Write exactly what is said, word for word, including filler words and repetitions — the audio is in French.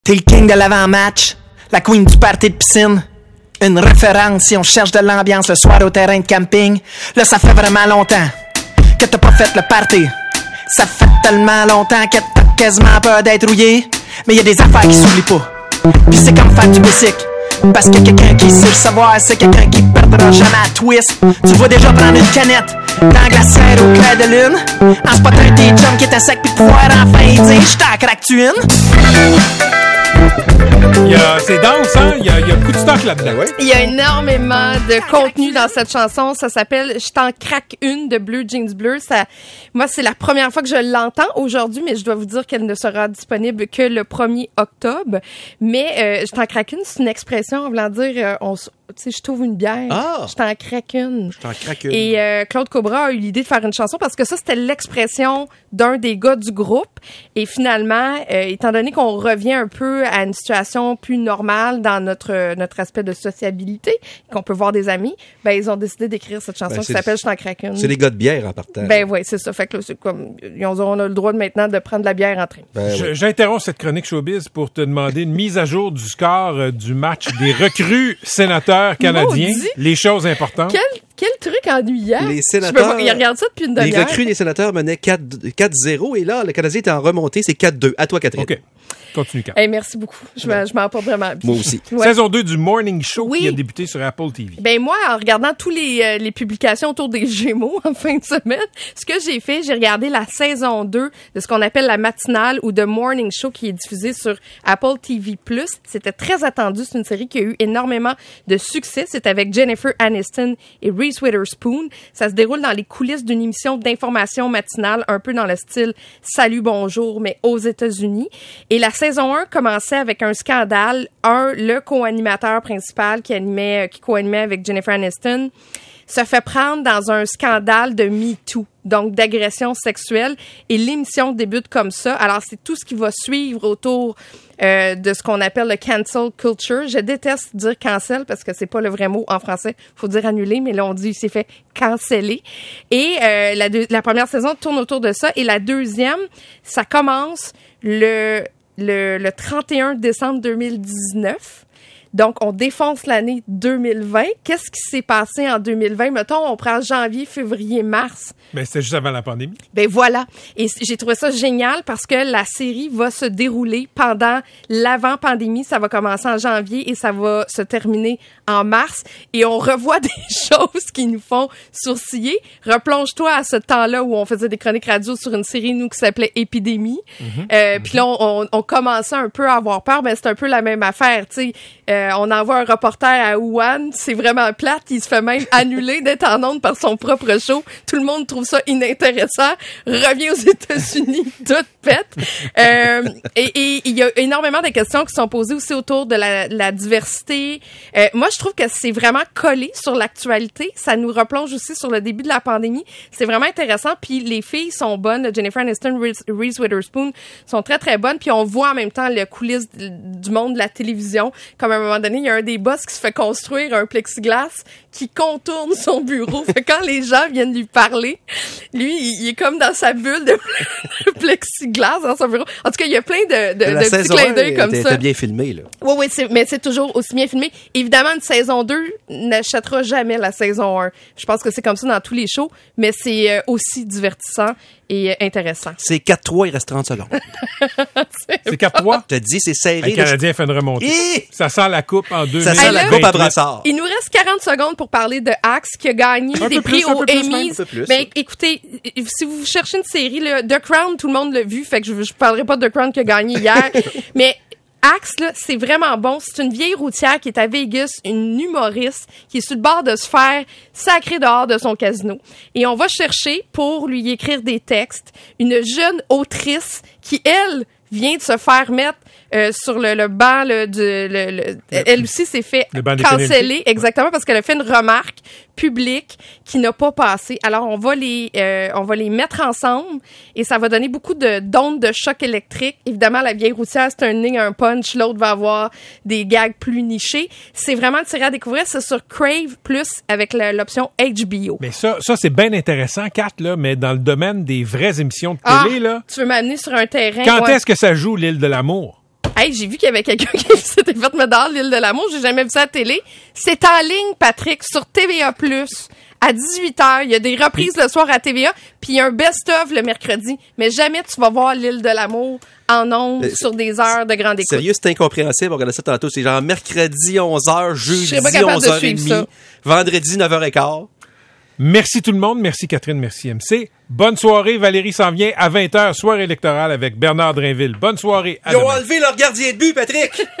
T'es le king de l'avant-match, la queen du party de piscine. Une référence si on cherche de l'ambiance le soir au terrain de camping. Là, ça fait vraiment longtemps que t'as pas fait le party. Ça fait tellement longtemps que t'as quasiment peur d'être rouillé. Mais y a des affaires qui s'oublient pas. Pis c'est comme faire du basic. Parce que quelqu'un qui sait le savoir, c'est quelqu'un qui perdra jamais à twist. Tu vois déjà prendre une canette dans la glacière au clair de lune, en spotant tes chums qui étaient secs pis de pouvoir enfin dire j't'en craque-tu une? Il y a, c'est dense, hein? Il y a, il y a beaucoup de stock là-dedans. Ouais. Il y a énormément de contenu dans cette chanson. Ça s'appelle « Je t'en craque une » de Blue Jeans Bleu. Ça, moi, c'est la première fois que je l'entends aujourd'hui, mais je dois vous dire qu'elle ne sera disponible que le premier octobre. Mais euh, « Je t'en craque une », c'est une expression en voulant dire euh, on, tu sais, je trouve une bière, ah. je t'en craque une. Je t'en craque une. Et euh, Claude Cobra a eu l'idée de faire une chanson parce que ça, c'était l'expression d'un des gars du groupe. Et finalement, euh, étant donné qu'on revient un peu à une situation plus normale dans notre notre aspect de sociabilité, qu'on peut voir des amis, ben ils ont décidé d'écrire cette chanson ben, qui s'appelle « Je t'en craque une ». C'est les gars de bière en partant. Ben oui, c'est ça. Fait que là, c'est comme, ils ont, on a le droit de maintenant de prendre de la bière en train. Ben, Je, oui. J'interromps cette chronique showbiz pour te demander une mise à jour du score euh, du match des recrues sénateurs canadiens. Maudit. Les choses importantes. Quel, quel truc ennuyant. Les sénateurs. Ils regardent ça depuis une demi-heure. Les recrues des sénateurs menaient quatre zéro et là, le Canadien était en remontée. C'est quatre deux. À toi, Catherine. OK. Continue, Kat. Hey, merci beaucoup. Je, ouais. je m'en porte vraiment bien. Moi aussi. Ouais. Saison deux du Morning Show oui. qui a débuté sur Apple T V. Ben moi, en regardant tous les, euh, les publications autour des Gémeaux en fin de semaine, ce que j'ai fait, j'ai regardé la saison deux de ce qu'on appelle la matinale ou de Morning Show qui est diffusée sur Apple T V plus. C'était très attendu. C'est une série qui a eu énormément de succès. C'est avec Jennifer Aniston et Reese Witherspoon. Ça se déroule dans les coulisses d'une émission d'information matinale, un peu dans le style Salut, bonjour, mais aux États-Unis. Et la saison un commençait avec un scandale. Un, le co-animateur principal qui animait, qui co-animait avec Jennifer Aniston se fait prendre dans un scandale de MeToo, donc d'agression sexuelle, et l'émission débute comme ça. Alors, c'est tout ce qui va suivre autour euh, de ce qu'on appelle le cancel culture. Je déteste dire cancel parce que c'est pas le vrai mot en français. Faut dire annuler, mais là, on dit il s'est fait canceller. Et euh, la, deux, la première saison tourne autour de ça, et la deuxième, ça commence le... Le, le trente et un décembre deux mille dix-neuf. Donc, on défonce l'année deux mille vingt. Qu'est-ce qui s'est passé en deux mille vingt? Mettons, on prend janvier, février, mars. Ben, c'était juste avant la pandémie. Ben voilà. Et j'ai trouvé ça génial parce que la série va se dérouler pendant l'avant-pandémie. Ça va commencer en janvier et ça va se terminer en mars. Et on revoit des choses qui nous font sourciller. Replonge-toi à ce temps-là où on faisait des chroniques radio sur une série, nous, qui s'appelait Épidémie. Mm-hmm. Euh, mm-hmm. Puis là, on, on, on commençait un peu à avoir peur. Ben, c'est un peu la même affaire, tu sais. Euh, on envoie un reporter à Wuhan, c'est vraiment plate, il se fait même annuler d'être en onde par son propre show. Tout le monde trouve ça inintéressant. Revient aux États-Unis, tout pète. Euh, et il y a énormément de questions qui sont posées aussi autour de la, la diversité. Euh, moi, je trouve que c'est vraiment collé sur l'actualité. Ça nous replonge aussi sur le début de la pandémie. C'est vraiment intéressant. Puis les filles sont bonnes. Jennifer Aniston, Reese, Reese Witherspoon sont très, très bonnes. Puis on voit en même temps le coulisses du monde de la télévision. Comme à un moment donné, il y a un des boss qui se fait construire un plexiglas qui contourne son bureau. Fait quand les gens viennent lui parler, lui, il, il est comme dans sa bulle de, de plexiglas dans son bureau. En tout cas, il y a plein de, de, de petits clins d'œil comme ça. C'était bien filmé, là. Oui, oui, c'est, mais c'est toujours aussi bien filmé. Évidemment, une saison deux n'achètera jamais la saison un. Je pense que c'est comme ça dans tous les shows, mais c'est euh, aussi divertissant et euh, intéressant. C'est quatre trois, il reste trente secondes. c'est c'est quatre trois? Je te dis, c'est serré. Le Canadien fait une remontée. Et... Ça sent la coupe en deux. Ça sent la coupe à Brassard. Il nous reste quarante secondes pour parler de Axe qui a gagné un des prix plus, aux Emmys. Ben, ouais. écoutez, si vous cherchez une série, là, The Crown, tout le monde l'a vu, fait que je ne parlerai pas de The Crown qui a gagné hier, mais Axe, là, c'est vraiment bon. C'est une vieille routière qui est à Vegas, une humoriste qui est sur le bord de se faire sacrer dehors de son casino. Et on va chercher pour lui écrire des textes une jeune autrice qui, elle, vient de se faire mettre euh, sur le, le banc là, du... Le, le, elle aussi s'est fait canceller, exactement, parce qu'elle a fait une remarque publique qui n'a pas passé. Alors, on va les euh, on va les mettre ensemble et ça va donner beaucoup de d'ondes de choc électrique. Évidemment, la vieille routière, c'est un nez, un punch. L'autre va avoir des gags plus nichés. C'est vraiment tiré à découvrir. C'est sur Crave plus avec la, l'option H B O. Mais ça, ça c'est bien intéressant, Kat, là, mais dans le domaine des vraies émissions de télé, ah, là... Tu veux m'amener sur un terrain... Quand ouais. est-ce que ça joue l'île de l'amour? Hey, j'ai vu qu'il y avait quelqu'un qui s'était fait mettre dehors l'île de l'amour. J'ai jamais vu ça à la télé. C'est en ligne, Patrick, sur T V A plus. À dix-huit heures, il y a des reprises le soir à T V A, puis il y a un best-of le mercredi. Mais jamais tu vas voir l'île de l'amour en ondes euh, sur des heures de grande écoute. Sérieux, c'est incompréhensible. On regardait ça tantôt. C'est genre mercredi onze heures, jeudi onze heures trente, vendredi neuf heures quinze. Merci tout le monde. Merci Catherine. Merci M C. Bonne soirée. Valérie s'en vient à vingt heures, soirée électorale avec Bernard Drainville. Bonne soirée. À Ils ont demain. enlevé leur gardien de but, Patrick!